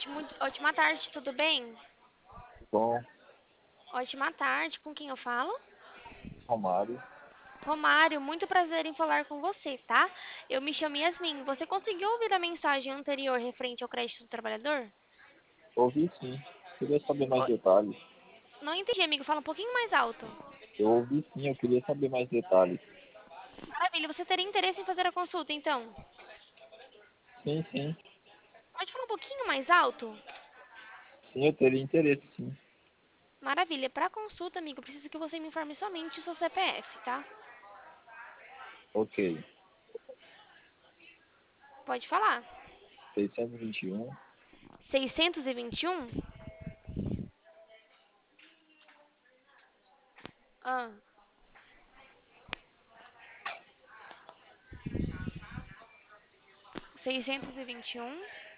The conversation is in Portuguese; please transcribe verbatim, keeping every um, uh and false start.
Ótimo, ótima tarde, tudo bem? Bom, Ótima tarde, com quem eu falo? Romário, Romário, muito prazer em falar com você, tá? Eu me chamo Yasmin. Você conseguiu ouvir a mensagem anterior referente ao crédito do trabalhador? ouvi sim. Queria saber mais Ó, detalhes. não entendi, amigo. Fala um pouquinho mais alto. Eu ouvi sim, eu queria saber mais detalhes. Maravilha. Você teria interesse em fazer a consulta, então? Sim, sim. Pode falar um pouquinho mais alto? Sim, eu teria interesse sim. Maravilha. Para consulta, amigo, eu preciso que você me informe somente o seu C P F, tá? Ok. Pode falar. seiscentos e vinte e um, Seiscentos e vinte e um. Ah, seiscentos e vinte e um.